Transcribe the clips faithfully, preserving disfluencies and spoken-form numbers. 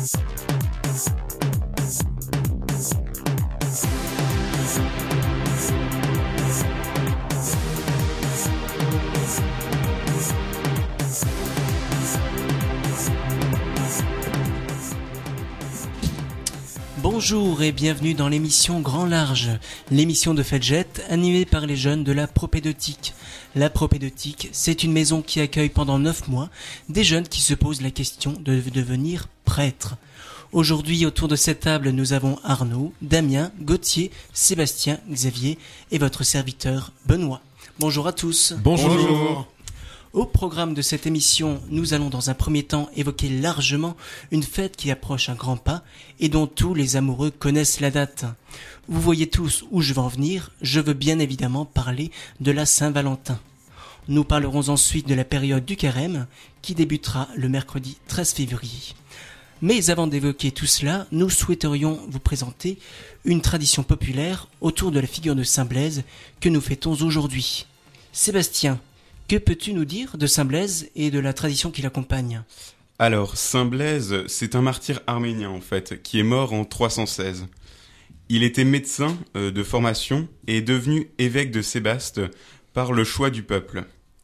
Bonjour et bienvenue dans l'émission Grand Large, l'émission de Fedjet animée par les jeunes de la propédeutique. La propédeutique, c'est une maison qui accueille pendant neuf mois des jeunes qui se posent la question de devenir prêtres. Aujourd'hui, autour de cette table, nous avons Arnaud, Damien, Gauthier, Sébastien, Xavier et votre serviteur Benoît. Bonjour à tous. Bonjour. Bonjour. Au programme de cette émission, nous allons dans un premier temps évoquer largement une fête qui approche un grand pas et dont tous les amoureux connaissent la date. Vous voyez tous où je veux en venir, je veux bien évidemment parler de la Saint-Valentin. Nous parlerons ensuite de la période du carême qui débutera le mercredi treize février. Mais avant d'évoquer tout cela, nous souhaiterions vous présenter une tradition populaire autour de la figure de Saint Blaise que nous fêtons aujourd'hui. Sébastien, que peux-tu nous dire de Saint Blaise et de la tradition qui l'accompagne ? Alors, Saint Blaise, c'est un martyr arménien en fait, qui est mort en trois cent seize. Il était médecin euh, de formation et est devenu évêque de Sébaste par le choix du peuple.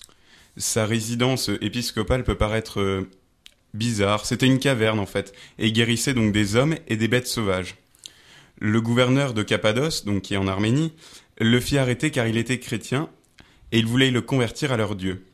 Sa résidence épiscopale peut paraître euh, bizarre, c'était une caverne en fait, et il guérissait donc des hommes et des bêtes sauvages. Le gouverneur de Cappadoce, donc qui est en Arménie, le fit arrêter car il était chrétien, et ils voulaient le convertir à leur Dieu.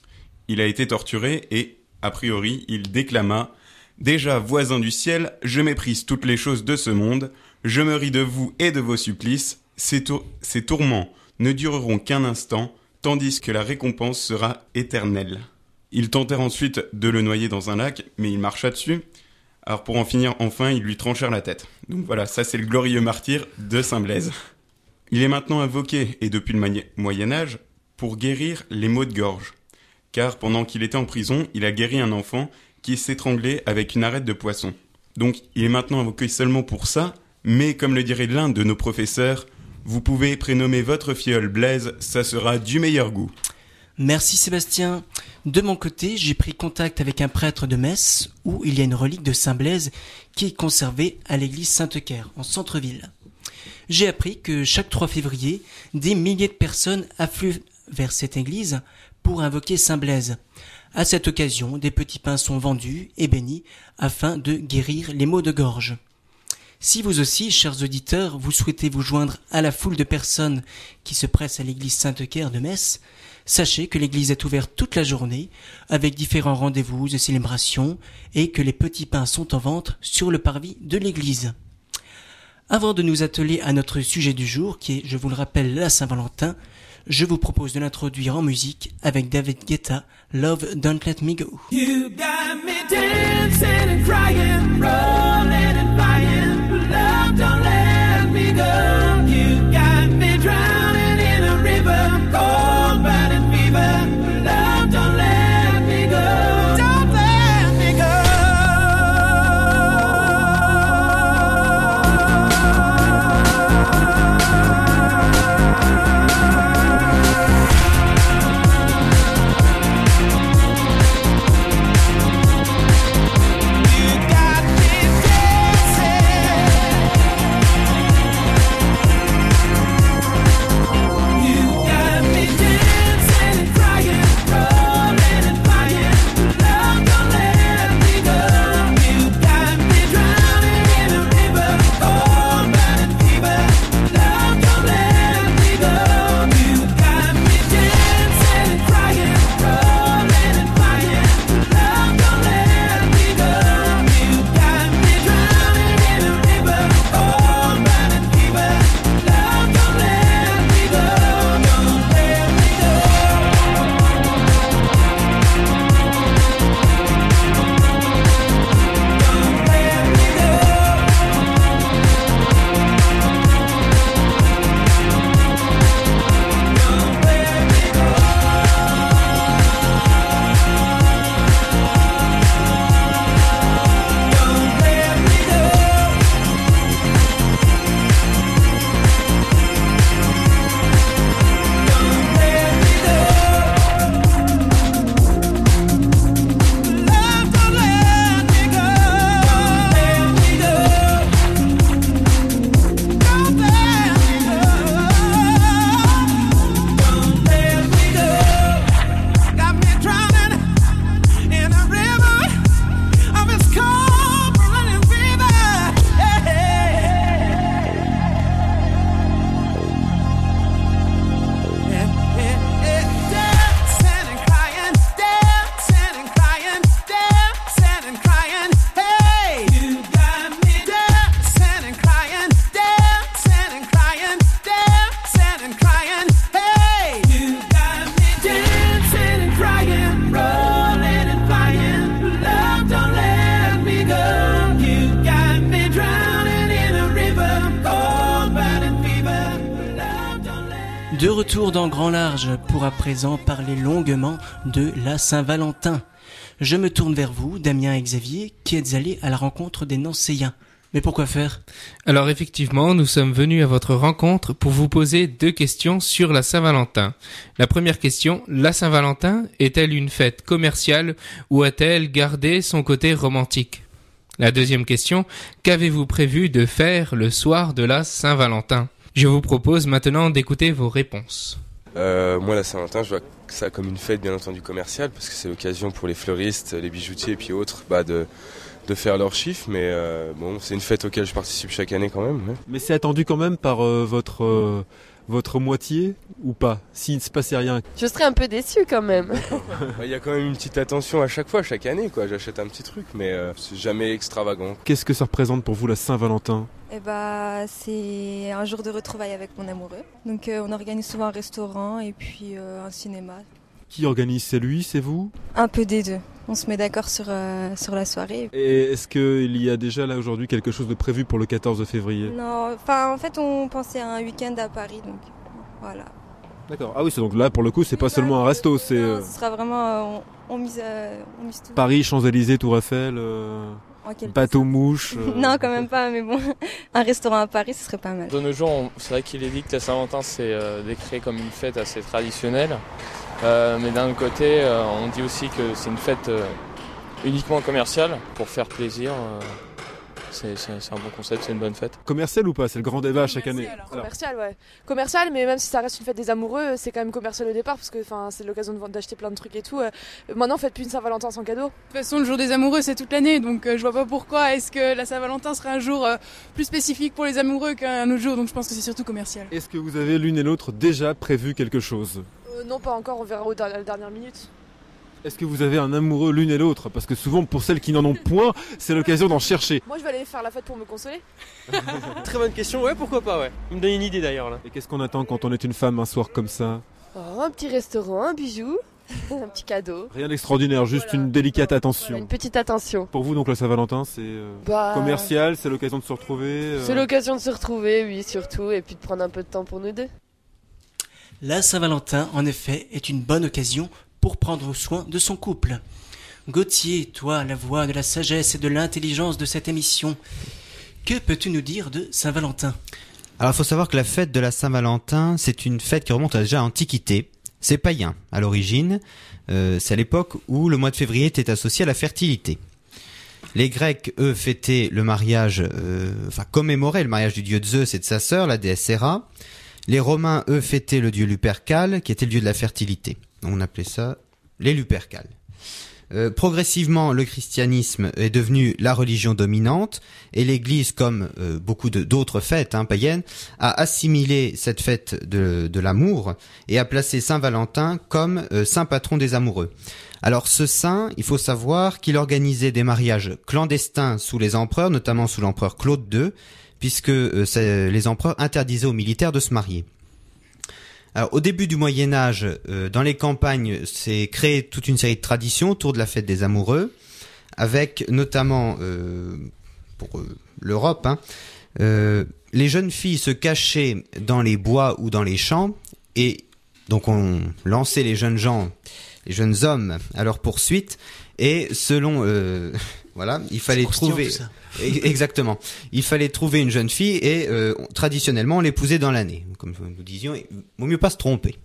Il a été torturé et, a priori, il déclama « Déjà, voisin du ciel, je méprise toutes les choses de ce monde, je me ris de vous et de vos supplices, ces, tour- ces tourments ne dureront qu'un instant, tandis que la récompense sera éternelle. » Ils tentèrent ensuite de le noyer dans un lac, mais il marcha dessus. Alors pour en finir, enfin, ils lui tranchèrent la tête. Donc voilà, ça c'est le glorieux martyr de Saint Blaise. Il est maintenant invoqué, et depuis le Moyen-Âge, pour guérir les maux de gorge. Car pendant qu'il était en prison, il a guéri un enfant qui s'étranglait avec une arête de poisson. Donc il est maintenant invoqué seulement pour ça, mais comme le dirait l'un de nos professeurs, vous pouvez prénommer votre filleul Blaise, ça sera du meilleur goût. Merci Sébastien. De mon côté, j'ai pris contact avec un prêtre de Metz où il y a une relique de Saint Blaise qui est conservée à l'église Sainte-Caire, en centre-ville. J'ai appris que chaque trois février, des milliers de personnes affluent vers cette église pour invoquer Saint Blaise. À cette occasion, des petits pains sont vendus et bénis afin de guérir les maux de gorge. Si vous aussi, chers auditeurs, vous souhaitez vous joindre à la foule de personnes qui se pressent à l'église Sainte-Caire de Metz, sachez que l'église est ouverte toute la journée avec différents rendez-vous et célébrations et que les petits pains sont en vente sur le parvis de l'église. Avant de nous atteler à notre sujet du jour, qui est, je vous le rappelle, la Saint-Valentin, je vous propose de l'introduire en musique avec David Guetta, Love Don't Let Me Go. You got me dancing and crying, rolling and flying, love don't let me go. You got me drowning in a river, cold burning fever, love don't let me go. Don't let me go. De retour dans Grand Large pour à présent parler longuement de la Saint-Valentin. Je me tourne vers vous, Damien et Xavier, qui êtes allés à la rencontre des Nancéiens. Mais pourquoi faire ? Alors effectivement, nous sommes venus à votre rencontre pour vous poser deux questions sur la Saint-Valentin. La première question, la Saint-Valentin est-elle une fête commerciale ou a-t-elle gardé son côté romantique ? La deuxième question, qu'avez-vous prévu de faire le soir de la Saint-Valentin ? Je vous propose maintenant d'écouter vos réponses. Euh, moi, la Saint-Valentin, je vois ça comme une fête bien entendu commerciale, parce que c'est l'occasion pour les fleuristes, les bijoutiers et puis autres bah, de, de faire leurs chiffres. Mais euh, bon, c'est une fête auquelle je participe chaque année quand même. Ouais. Mais c'est attendu quand même par euh, votre, euh, votre moitié ou pas ? S'il ne se passait rien. Je serais un peu déçue quand même. Il y a quand même une petite attention à chaque fois, chaque année, quoi. J'achète un petit truc, mais euh, c'est jamais extravagant. Qu'est-ce que ça représente pour vous la Saint-Valentin ? Eh bah, c'est un jour de retrouvailles avec mon amoureux. Donc euh, on organise souvent un restaurant et puis euh, un cinéma. Qui organise ? C'est lui, c'est vous ? Un peu des deux. On se met d'accord sur, euh, sur la soirée. Et est-ce qu'il y a déjà là aujourd'hui quelque chose de prévu pour le quatorze février ? Non, enfin en fait on pensait à un week-end à Paris, donc voilà. D'accord. Ah oui, c'est donc là pour le coup c'est pas seulement un resto, c'est... Non, euh, ce sera vraiment, euh, on, on, mise, euh, on mise tout. Paris, Champs-Élysées, Tour Eiffel, euh, bateau mouche... Euh... Non quand même pas, mais bon, un restaurant à Paris ce serait pas mal. De nos jours, on, c'est vrai qu'il est dit que la Saint-Valentin c'est euh, décrit comme une fête assez traditionnelle. Euh, mais d'un autre côté, euh, on dit aussi que c'est une fête euh, uniquement commerciale pour faire plaisir. Euh, c'est, c'est, c'est un bon concept, c'est une bonne fête. Commercial ou pas ? C'est le grand débat chaque année. Alors. Commercial, ouais. Commercial, mais même si ça reste une fête des amoureux, c'est quand même commercial au départ parce que c'est l'occasion de, d'acheter plein de trucs et tout. Euh, maintenant, faites plus une Saint-Valentin sans cadeau. De toute façon, le jour des amoureux, c'est toute l'année, donc euh, je vois pas pourquoi est-ce que la Saint-Valentin serait un jour euh, plus spécifique pour les amoureux qu'un autre jour, donc je pense que c'est surtout commercial. Est-ce que vous avez l'une et l'autre déjà prévu quelque chose ? euh, Non, pas encore, on verra à la dernière minute. Est-ce que vous avez un amoureux l'une et l'autre ? Parce que souvent, pour celles qui n'en ont point, c'est l'occasion d'en chercher. Moi, je vais aller faire la fête pour me consoler. Très bonne question, ouais, pourquoi pas, ouais. Il me donne une idée d'ailleurs, là. Et qu'est-ce qu'on attend quand on est une femme un soir comme ça ? Oh, un petit restaurant, un bijou, un petit cadeau. Rien d'extraordinaire, juste voilà. Une délicate attention. Voilà, une petite attention. Pour vous, donc, la Saint-Valentin, c'est euh, bah... commercial, c'est l'occasion de se retrouver euh... C'est l'occasion de se retrouver, oui, surtout, et puis de prendre un peu de temps pour nous deux. La Saint-Valentin, en effet, est une bonne occasion pour prendre soin de son couple. Gauthier, toi, la voix de la sagesse et de l'intelligence de cette émission, que peux-tu nous dire de Saint-Valentin ? Alors, il faut savoir que la fête de la Saint-Valentin, c'est une fête qui remonte à déjà à l'Antiquité. C'est païen, à l'origine. Euh, c'est à l'époque où le mois de février était associé à la fertilité. Les Grecs, eux, fêtaient le mariage, euh, enfin, commémoraient le mariage du dieu Zeus et de sa sœur, la déesse Héra. Les Romains, eux, fêtaient le dieu Lupercal, qui était le dieu de la fertilité. On appelait ça les Lupercales. Euh, progressivement, le christianisme est devenu la religion dominante et l'Église, comme euh, beaucoup de, d'autres fêtes hein, païennes, a assimilé cette fête de, de l'amour et a placé Saint-Valentin comme euh, saint patron des amoureux. Alors ce saint, il faut savoir qu'il organisait des mariages clandestins sous les empereurs, notamment sous l'empereur Claude deux, puisque euh, les empereurs interdisaient aux militaires de se marier. Alors, au début du Moyen-Âge, euh, dans les campagnes, s'est créé toute une série de traditions autour de la fête des amoureux, avec notamment, euh, pour euh, l'Europe, hein, euh, les jeunes filles se cachaient dans les bois ou dans les champs, et donc on lançait les jeunes gens, les jeunes hommes à leur poursuite, et selon... Euh, Voilà, il fallait trouver exactement. Il fallait trouver une jeune fille et euh, traditionnellement on l'épousait dans l'année. Comme nous disions, il vaut mieux pas se tromper.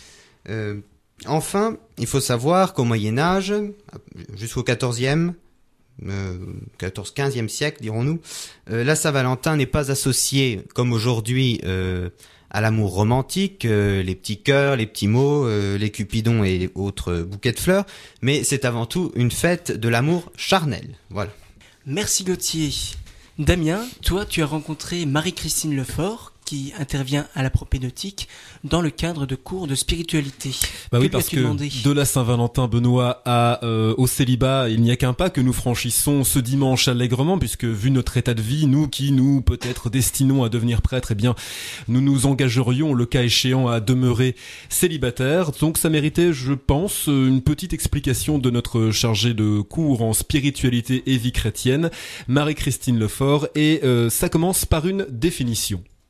Euh, enfin, il faut savoir qu'au Moyen Âge, jusqu'au quatorzième, euh, quatorze quinzième siècle, dirons-nous, euh, la Saint-Valentin n'est pas associée comme aujourd'hui euh, à l'amour romantique, euh, les petits cœurs, les petits mots, euh, les cupidons et autres bouquets de fleurs, mais c'est avant tout une fête de l'amour charnel. Voilà. Merci Gauthier. Damien, toi tu as rencontré Marie-Christine Lefort, qui intervient à la propédeutique dans le cadre de cours de spiritualité. Bah que oui, parce que demandé de la Saint-Valentin, Benoît, à euh, au célibat, il n'y a qu'un pas que nous franchissons ce dimanche allègrement, puisque vu notre état de vie, nous qui nous peut-être destinons à devenir prêtres, eh bien, nous nous engagerions, le cas échéant, à demeurer célibataires. Donc ça méritait, je pense, une petite explication de notre chargée de cours en spiritualité et vie chrétienne, Marie-Christine Lefort, et euh, ça commence par une définition.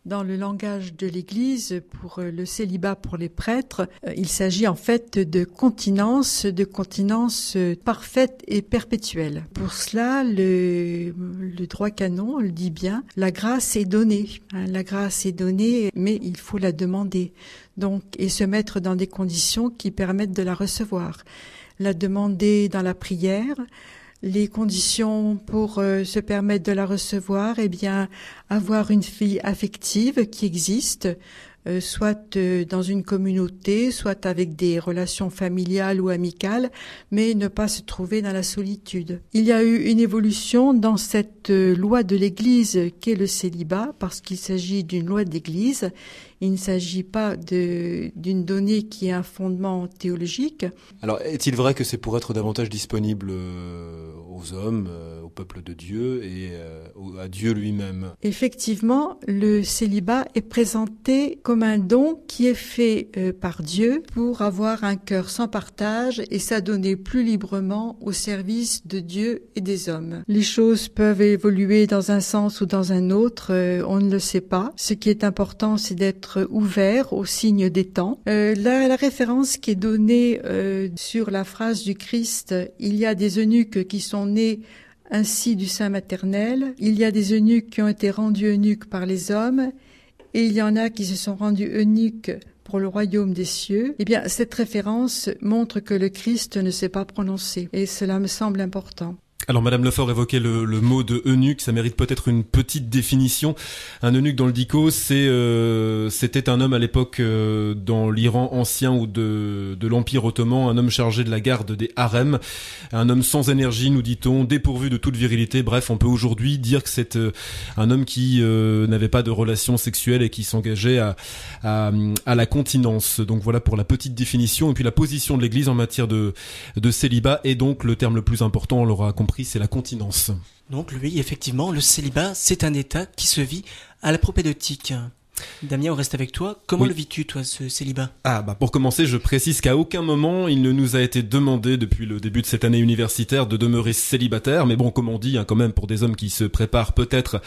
Dans le langage de l'Église, pour le célibat pour les prêtres, il s'agit en fait de continence, de continence parfaite et perpétuelle. Pour cela, le, le droit canon le dit bien, la grâce est donnée. La grâce est donnée, mais il faut la demander. Donc, et se mettre dans des conditions qui permettent de la recevoir. La demander dans la prière. Les conditions pour euh, se permettre de la recevoir, eh bien, avoir une vie affective qui existe, euh, soit euh, dans une communauté, soit avec des relations familiales ou amicales, mais ne pas se trouver dans la solitude. Il y a eu une évolution dans cette euh, loi de l'Église qu'est le célibat, parce qu'il s'agit d'une loi d'Église. Il ne s'agit pas de, d'une donnée qui est un fondement théologique. Alors, est-il vrai que c'est pour être davantage disponible euh, aux hommes, euh, au peuple de Dieu et euh, à Dieu lui-même? Effectivement, le célibat est présenté comme un don qui est fait euh, par Dieu pour avoir un cœur sans partage et s'adonner plus librement au service de Dieu et des hommes. Les choses peuvent évoluer dans un sens ou dans un autre, euh, on ne le sait pas. Ce qui est important, c'est d'être ouvert aux signes des temps. Euh, la, la référence qui est donnée euh, sur la phrase du Christ, il y a des eunuques qui sont nés ainsi du sein maternel, il y a des eunuques qui ont été rendus eunuques par les hommes, et il y en a qui se sont rendus eunuques pour le royaume des cieux. Eh bien, cette référence montre que le Christ ne s'est pas prononcé, et cela me semble important. Alors Madame Lefort évoquait le, le mot de eunuque, ça mérite peut-être une petite définition. Un eunuque dans le dico, c'est euh, c'était un homme à l'époque euh, dans l'Iran ancien ou de, de l'Empire ottoman, un homme chargé de la garde des harems, un homme sans énergie, nous dit-on, dépourvu de toute virilité. Bref, on peut aujourd'hui dire que c'est euh, un homme qui euh, n'avait pas de relations sexuelles et qui s'engageait à, à, à la continence. Donc voilà pour la petite définition. Et puis la position de l'Église en matière de, de célibat est donc le terme le plus important, on l'aura compris, c'est la continence. Donc oui, effectivement, le célibat, c'est un état qui se vit à la propédeutique. Damien, on reste avec toi. Comment oui. le vis-tu, toi, ce célibat? Ah, bah, pour commencer, je précise qu'à aucun moment, il ne nous a été demandé, depuis le début de cette année universitaire, de demeurer célibataire. Mais bon, comme on dit, hein, quand même, pour des hommes qui se préparent peut-être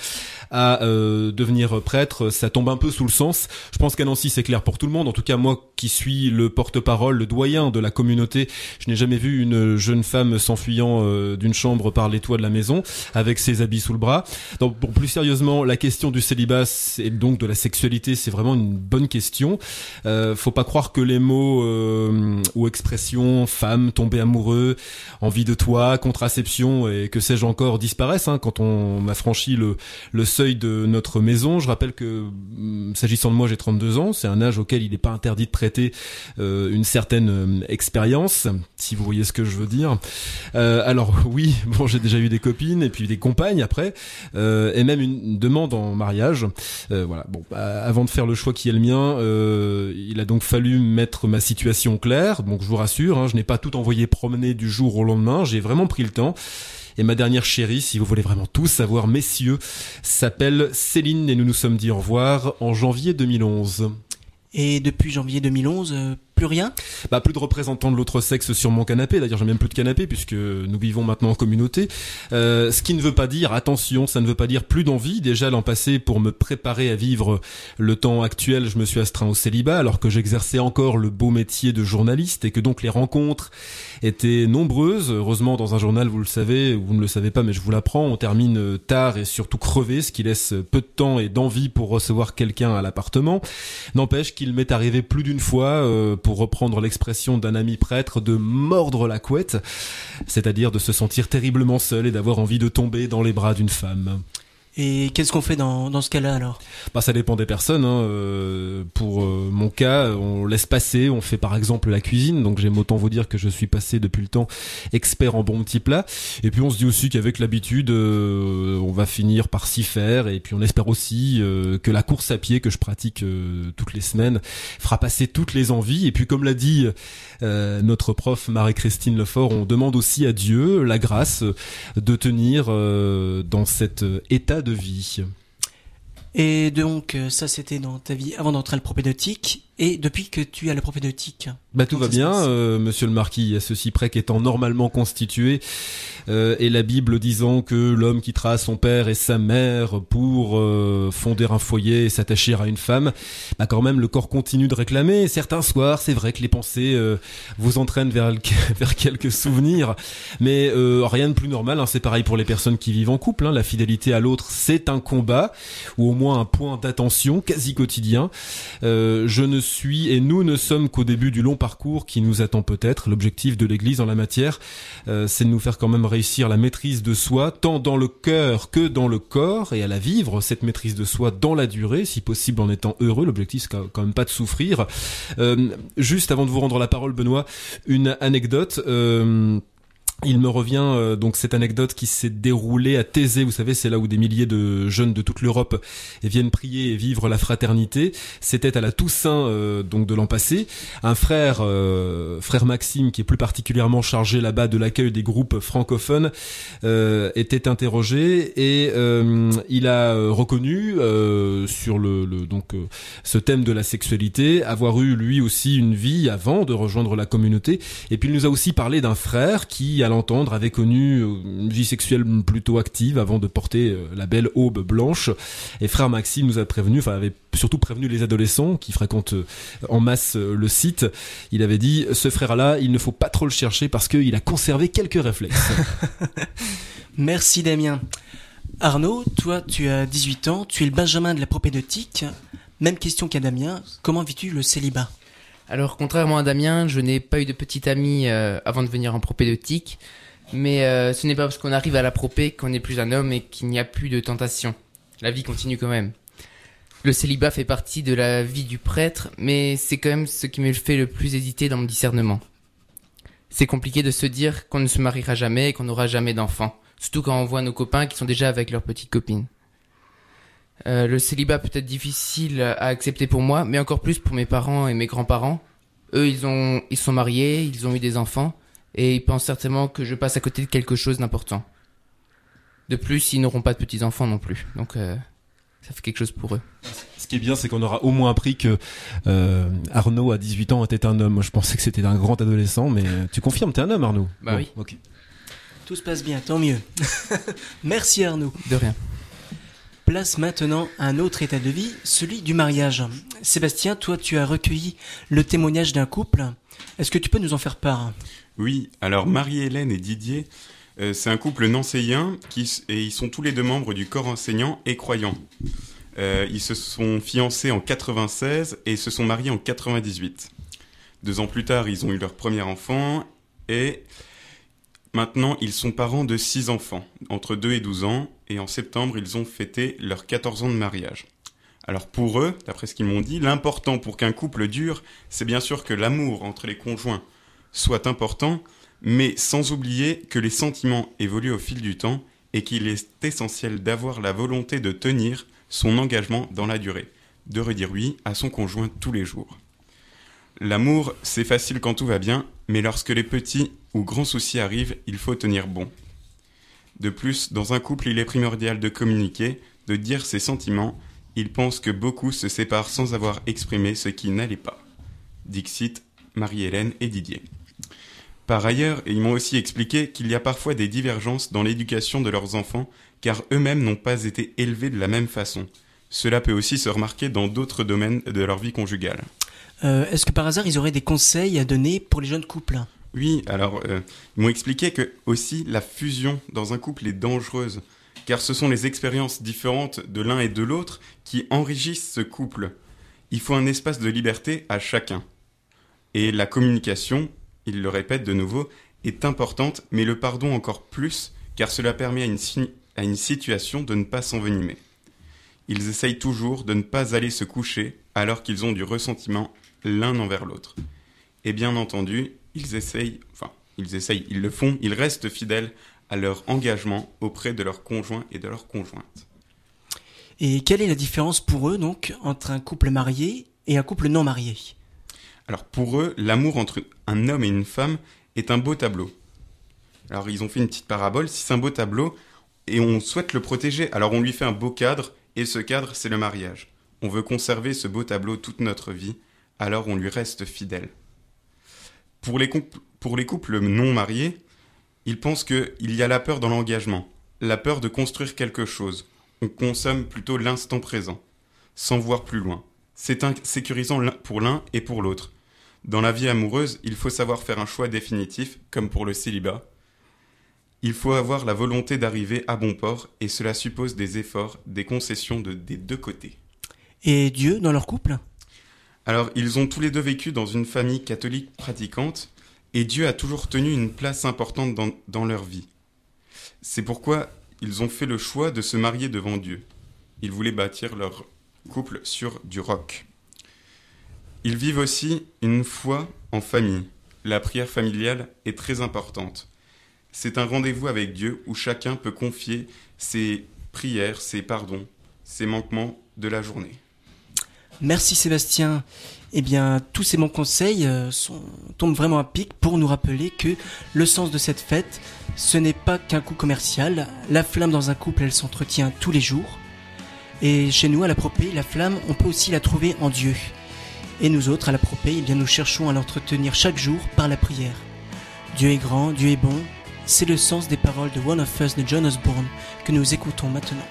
à euh, devenir prêtre, ça tombe un peu sous le sens. Je pense qu'à Nancy, c'est clair pour tout le monde. En tout cas, moi, qui suis le porte-parole, le doyen de la communauté, je n'ai jamais vu une jeune femme s'enfuyant euh, d'une chambre par les toits de la maison, avec ses habits sous le bras. Donc, bon, plus sérieusement, la question du célibat, et donc de la sexualité, c'est vraiment une bonne question. Euh, faut pas croire que les mots euh, ou expressions femme, tomber amoureux, envie de toi, contraception et que sais-je encore disparaissent hein, quand on a franchi le, le seuil de notre maison. Je rappelle que s'agissant de moi, j'ai trente-deux ans, c'est un âge auquel il n'est pas interdit de prêter euh, une certaine euh, expérience, si vous voyez ce que je veux dire. Euh, alors oui, bon, j'ai déjà eu des copines et puis des compagnes après, euh, et même une demande en mariage. Euh, voilà, bon. Bah, avant de faire le choix qui est le mien, euh, il a donc fallu mettre ma situation claire. Donc je vous rassure, hein, je n'ai pas tout envoyé promener du jour au lendemain, j'ai vraiment pris le temps. Et ma dernière chérie, si vous voulez vraiment tout savoir, messieurs, s'appelle Céline et nous nous sommes dit au revoir en janvier deux mille onze. Et depuis janvier deux mille onze, euh, plus rien? Bah, plus de représentants de l'autre sexe sur mon canapé. D'ailleurs, j'ai même plus de canapé puisque nous vivons maintenant en communauté. Euh, ce qui ne veut pas dire, attention, ça ne veut pas dire plus d'envie. Déjà, l'an passé, pour me préparer à vivre le temps actuel, je me suis astreint au célibat alors que j'exerçais encore le beau métier de journaliste et que donc les rencontres étaient nombreuses. Heureusement, dans un journal, vous le savez, vous ne le savez pas, mais je vous l'apprends, on termine tard et surtout crevé, ce qui laisse peu de temps et d'envie pour recevoir quelqu'un à l'appartement. N'empêche qu'il m'est arrivé plus d'une fois, euh, pour reprendre l'expression d'un ami prêtre, de mordre la couette, c'est-à-dire de se sentir terriblement seul et d'avoir envie de tomber dans les bras d'une femme. Et qu'est-ce qu'on fait dans, dans ce cas-là alors? Bah ça dépend des personnes. Hein. Euh, pour euh, mon cas, on laisse passer. On fait par exemple la cuisine. Donc j'aime autant vous dire que je suis passé depuis le temps expert en bons petits plats. Et puis on se dit aussi qu'avec l'habitude, euh, on va finir par s'y faire. Et puis on espère aussi euh, que la course à pied que je pratique euh, toutes les semaines fera passer toutes les envies. Et puis comme l'a dit euh, notre prof Marie-Christine Lefort, on demande aussi à Dieu la grâce de tenir euh, dans cet état de vie. Et donc ça c'était dans ta vie avant d'entrer à la propédeutique. Et depuis que tu es à la propédeutique, bah tout comment va ça se bien, passe euh, monsieur le marquis, à ceci près qu'étant normalement constitué, euh, et la Bible disant que l'homme quittera son père et sa mère pour euh, fonder un foyer et s'attacher à une femme, bah quand même le corps continue de réclamer. Certains soirs, c'est vrai que les pensées euh, vous entraînent vers, vers quelques souvenirs, mais euh, rien de plus normal, hein, c'est pareil pour les personnes qui vivent en couple, hein, la fidélité à l'autre c'est un combat, ou au moins un point d'attention quasi quotidien. Euh, je ne suis et nous ne sommes qu'au début du long parcours qui nous attend peut-être. L'objectif de l'Église en la matière, euh, c'est de nous faire quand même réussir la maîtrise de soi, tant dans le cœur que dans le corps, et à la vivre, cette maîtrise de soi dans la durée, si possible en étant heureux. L'objectif, c'est quand même pas de souffrir. Euh, juste avant de vous rendre la parole, Benoît, une anecdote... Euh, Il me revient euh, donc cette anecdote qui s'est déroulée à Thésée, vous savez, c'est là où des milliers de jeunes de toute l'Europe viennent prier et vivre la fraternité. C'était à la Toussaint euh, donc de l'an passé. Un frère, euh, frère Maxime, qui est plus particulièrement chargé là-bas de l'accueil des groupes francophones, euh, était interrogé et euh, il a reconnu euh, sur le, le donc euh, ce thème de la sexualité avoir eu lui aussi une vie avant de rejoindre la communauté. Et puis il nous a aussi parlé d'un frère qui a l'entendre, avait connu une vie sexuelle plutôt active avant de porter la belle aube blanche. Et frère Maxime nous a prévenu, enfin avait surtout prévenu les adolescents qui fréquentent en masse le site. Il avait dit, ce frère-là, il ne faut pas trop le chercher parce qu'il a conservé quelques réflexes. Merci Damien. Arnaud, toi tu as dix-huit ans, tu es le benjamin de la propédeutique. Même question qu'à Damien, comment vis-tu le célibat ? Alors, contrairement à Damien, je n'ai pas eu de petite amie euh, avant de venir en propédeutique, mais euh, ce n'est pas parce qu'on arrive à la propé qu'on n'est plus un homme et qu'il n'y a plus de tentation. La vie continue quand même. Le célibat fait partie de la vie du prêtre, mais c'est quand même ce qui me fait le plus hésiter dans mon discernement. C'est compliqué de se dire qu'on ne se mariera jamais et qu'on n'aura jamais d'enfants, surtout quand on voit nos copains qui sont déjà avec leurs petites copines. Euh, le célibat peut être difficile à accepter pour moi, mais encore plus pour mes parents et mes grands-parents. Eux, ils ont, ils sont mariés, ils ont eu des enfants, et ils pensent certainement que je passe à côté de quelque chose d'important. De plus, ils n'auront pas de petits-enfants non plus, donc euh, ça fait quelque chose pour eux. Ce qui est bien, c'est qu'on aura au moins appris que euh, Arnaud, à dix-huit ans, était un homme. Moi, je pensais que c'était un grand adolescent, mais tu confirmes, t'es un homme, Arnaud ? Bah bon, oui. Ok. Tout se passe bien, tant mieux. Merci Arnaud. De rien. Place maintenant à un autre état de vie, celui du mariage. Sébastien, toi tu as recueilli le témoignage d'un couple. Est-ce que tu peux nous en faire part ? Oui, alors Marie-Hélène et Didier, euh, c'est un couple nancéien qui, et ils sont tous les deux membres du corps enseignant et croyants. Euh, ils se sont fiancés en quatre-vingt-seize et se sont mariés en quatre-vingt-dix-huit. Deux ans plus tard, ils ont eu leur premier enfant et maintenant ils sont parents de six enfants, entre deux et douze ans. Et en septembre, ils ont fêté leurs quatorze ans de mariage. Alors pour eux, d'après ce qu'ils m'ont dit, l'important pour qu'un couple dure, c'est bien sûr que l'amour entre les conjoints soit important, mais sans oublier que les sentiments évoluent au fil du temps et qu'il est essentiel d'avoir la volonté de tenir son engagement dans la durée, de redire oui à son conjoint tous les jours. L'amour, c'est facile quand tout va bien, mais lorsque les petits ou grands soucis arrivent, il faut tenir bon. De plus, dans un couple, il est primordial de communiquer, de dire ses sentiments. Ils pensent que beaucoup se séparent sans avoir exprimé ce qui n'allait pas. Dixit, Marie-Hélène et Didier. Par ailleurs, ils m'ont aussi expliqué qu'il y a parfois des divergences dans l'éducation de leurs enfants, car eux-mêmes n'ont pas été élevés de la même façon. Cela peut aussi se remarquer dans d'autres domaines de leur vie conjugale. Euh, est-ce que par hasard, ils auraient des conseils à donner pour les jeunes couples ? Oui, alors euh, ils m'ont expliqué que aussi la fusion dans un couple est dangereuse, car ce sont les expériences différentes de l'un et de l'autre qui enrichissent ce couple. Il faut un espace de liberté à chacun. Et la communication, il le répète de nouveau, est importante, mais le pardon encore plus, car cela permet à une, si- à une situation de ne pas s'envenimer. Ils essayent toujours de ne pas aller se coucher alors qu'ils ont du ressentiment l'un envers l'autre. Et bien entendu, ils essayent, enfin, ils essayent, ils le font, ils restent fidèles à leur engagement auprès de leurs conjoints et de leurs conjointes. Et quelle est la différence pour eux, donc, entre un couple marié et un couple non marié ? Alors pour eux, l'amour entre un homme et une femme est un beau tableau. Alors ils ont fait une petite parabole, si c'est un beau tableau et on souhaite le protéger, alors on lui fait un beau cadre et ce cadre c'est le mariage. On veut conserver ce beau tableau toute notre vie, alors on lui reste fidèle. Pour les, comp- pour les couples non mariés, ils pensent qu'il y a la peur dans l'engagement, la peur de construire quelque chose. On consomme plutôt l'instant présent, sans voir plus loin. C'est insécurisant pour l'un et pour l'autre. Dans la vie amoureuse, il faut savoir faire un choix définitif, comme pour le célibat. Il faut avoir la volonté d'arriver à bon port, et cela suppose des efforts, des concessions de, des deux côtés. Et Dieu dans leur couple ? Alors, ils ont tous les deux vécu dans une famille catholique pratiquante, et Dieu a toujours tenu une place importante dans, dans leur vie. C'est pourquoi ils ont fait le choix de se marier devant Dieu. Ils voulaient bâtir leur couple sur du roc. Ils vivent aussi une foi en famille. La prière familiale est très importante. C'est un rendez-vous avec Dieu où chacun peut confier ses prières, ses pardons, ses manquements de la journée. Merci Sébastien. Eh bien, tous ces bons conseils euh, sont, tombent vraiment à pic pour nous rappeler que le sens de cette fête, ce n'est pas qu'un coup commercial. La flamme dans un couple, elle s'entretient tous les jours. Et chez nous, à la Propé, la flamme, on peut aussi la trouver en Dieu. Et nous autres, à la Propé, eh bien, nous cherchons à l'entretenir chaque jour par la prière. Dieu est grand, Dieu est bon. C'est le sens des paroles de One of Us de John Osborne que nous écoutons maintenant.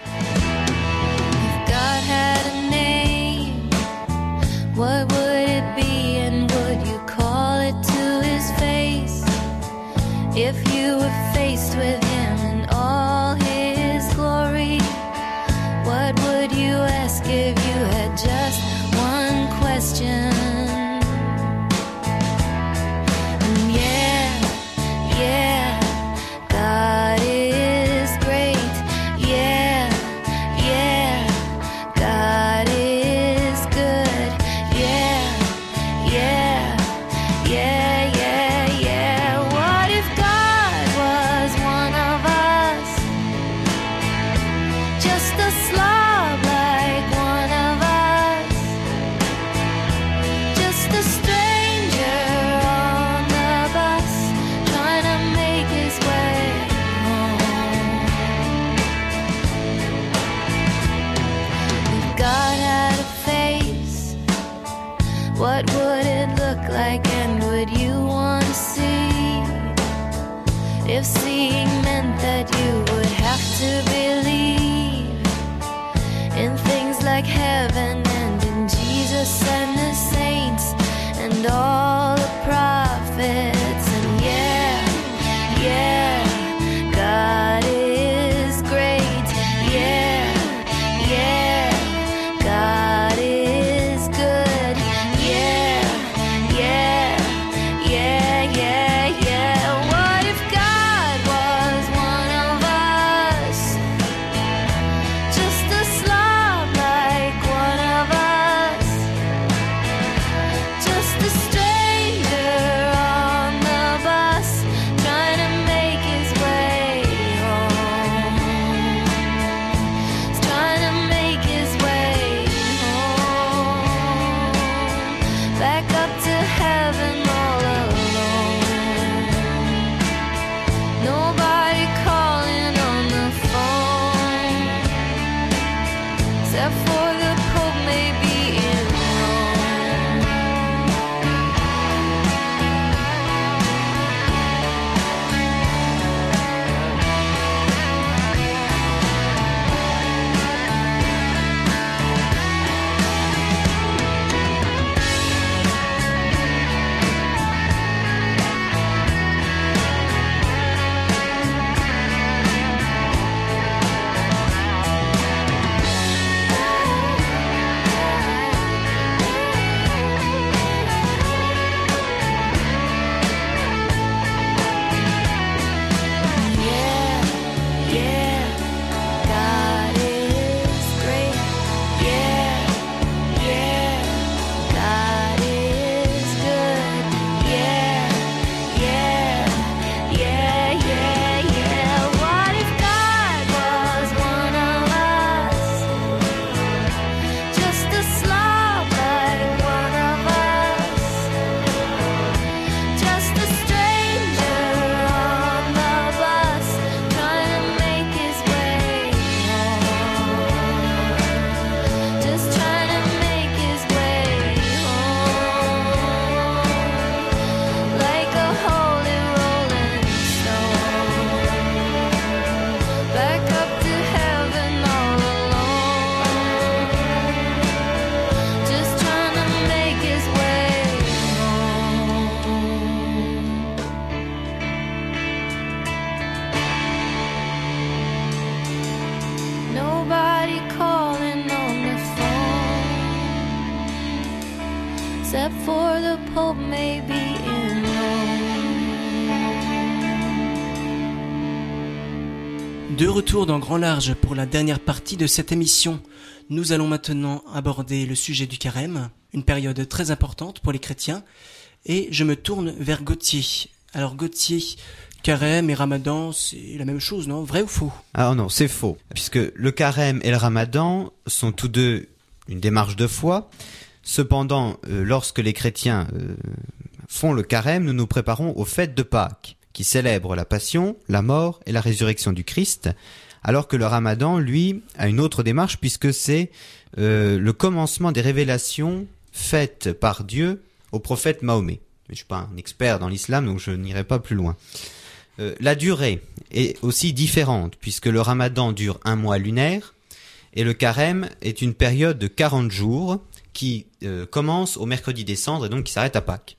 God had a name, what would it be and would you call it to his face? If you were faced with him in all his glory, what would you ask if you had just one question? And yeah, yeah, God is great, yeah, yeah, God is good, yeah, yeah, yeah, yeah, yeah. What if God was one of us, just a slob like one of us, just a stranger on the bus, trying to make his way home? If God had a face, what would it look like and would you want to see? If seeing meant that you would have to believe in things like heaven and in Jesus and the saints and all the prophets. And yeah, yeah, God is great, yeah, yeah, God is good, yeah, yeah, yeah, yeah, yeah. What if God was one of us? except for the Pope maybe in Rome. De retour dans Grand Large pour la dernière partie de cette émission. Nous allons maintenant aborder le sujet du carême, une période très importante pour les chrétiens, et je me tourne vers Gauthier. Alors Gauthier, carême et ramadan, c'est la même chose, non? Vrai ou faux? Ah non, c'est faux, puisque le carême et le ramadan sont tous deux une démarche de foi. Cependant, euh, lorsque les chrétiens euh, font le carême, nous nous préparons aux fêtes de Pâques, qui célèbrent la passion, la mort et la résurrection du Christ, alors que le ramadan, lui, a une autre démarche, puisque c'est euh, le commencement des révélations faites par Dieu au prophète Mahomet. Je ne suis pas un expert dans l'islam, donc je n'irai pas plus loin. Euh, la durée est aussi différente, puisque le ramadan dure un mois lunaire, et le carême est une période de quarante jours qui euh, commence au mercredi des cendres et donc qui s'arrête à Pâques.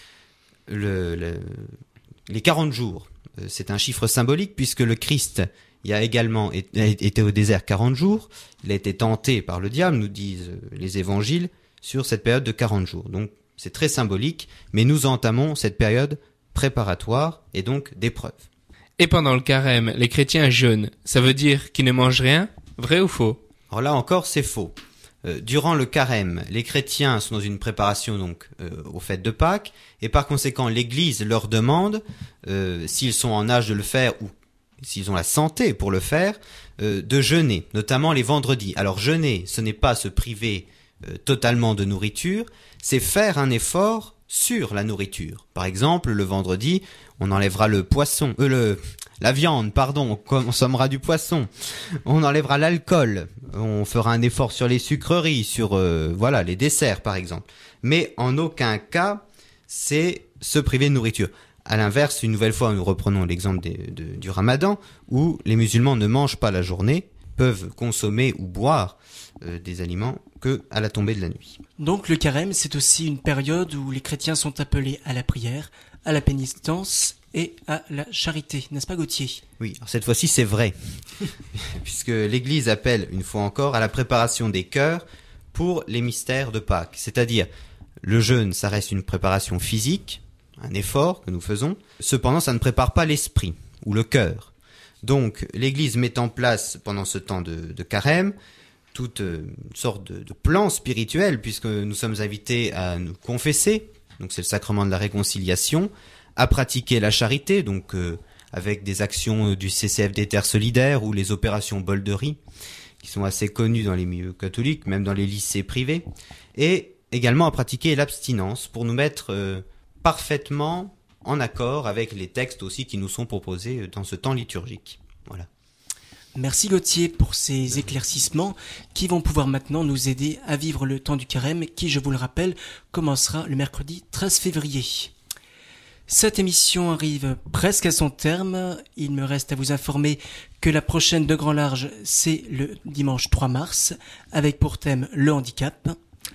Le, le, les quarante jours, euh, c'est un chiffre symbolique puisque le Christ y a également été au désert quarante jours. Il a été tenté par le diable, nous disent les évangiles, sur cette période de quarante jours. Donc c'est très symbolique, mais nous entamons cette période préparatoire et donc d'épreuve. Et pendant le carême, les chrétiens jeûnent. Ça veut dire qu'ils ne mangent rien? Vrai ou faux? Alors là encore, c'est faux. Euh, durant le carême, les chrétiens sont dans une préparation donc euh, aux fêtes de Pâques, et par conséquent, l'Église leur demande, euh, s'ils sont en âge de le faire ou s'ils ont la santé pour le faire, euh, de jeûner, notamment les vendredis. Alors jeûner, ce n'est pas se priver euh, totalement de nourriture, c'est faire un effort sur la nourriture. Par exemple, le vendredi, on enlèvera le poisson, euh, le la viande, pardon, on consommera du poisson, on enlèvera l'alcool, on fera un effort sur les sucreries, sur euh, voilà les desserts par exemple. Mais en aucun cas, c'est se priver de nourriture. À l'inverse, une nouvelle fois, nous reprenons l'exemple des, de, du ramadan, où les musulmans ne mangent pas la journée, peuvent consommer ou boire euh, des aliments que à la tombée de la nuit. Donc le carême, c'est aussi une période où les chrétiens sont appelés à la prière, à la pénitence et à la charité, n'est-ce pas Gauthier? Oui, alors cette fois-ci c'est vrai, puisque l'Église appelle une fois encore à la préparation des cœurs pour les mystères de Pâques, c'est-à-dire le jeûne, ça reste une préparation physique, un effort que nous faisons, cependant ça ne prépare pas l'esprit ou le cœur. Donc l'Église met en place pendant ce temps de, de carême toute une sorte de, de plan spirituel, puisque nous sommes invités à nous confesser, donc c'est le sacrement de la réconciliation, à pratiquer la charité, donc euh, avec des actions du C C F D Terre Solidaire ou les opérations bol de riz, qui sont assez connues dans les milieux catholiques, même dans les lycées privés, et également à pratiquer l'abstinence pour nous mettre euh, parfaitement en accord avec les textes aussi qui nous sont proposés dans ce temps liturgique. Voilà. Merci Gauthier pour ces éclaircissements qui vont pouvoir maintenant nous aider à vivre le temps du carême qui, je vous le rappelle, commencera le mercredi treize février. Cette émission arrive presque à son terme. Il me reste à vous informer que la prochaine de Grand Large, c'est le dimanche trois mars, avec pour thème le handicap.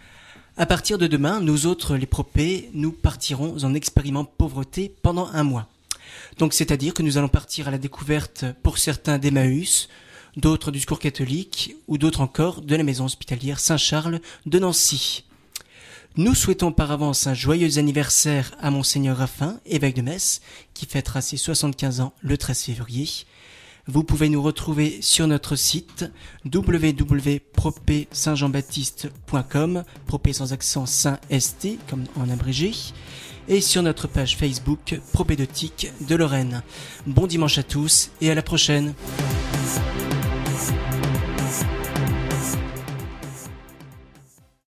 À partir de demain, nous autres, les propés, nous partirons en expériment pauvreté pendant un mois. Donc c'est-à-dire que nous allons partir à la découverte pour certains d'Emmaüs, d'autres du Secours catholique ou d'autres encore de la maison hospitalière Saint-Charles de Nancy. Nous souhaitons par avance un joyeux anniversaire à Monseigneur Raffin, évêque de Metz, qui fêtera ses soixante-quinze ans le treize février. Vous pouvez nous retrouver sur notre site w w w point propé saint jean baptiste point com, propé sans accent saint S T comme en abrégé, et sur notre page Facebook Propédeutique de Lorraine. Bon dimanche à tous et à la prochaine.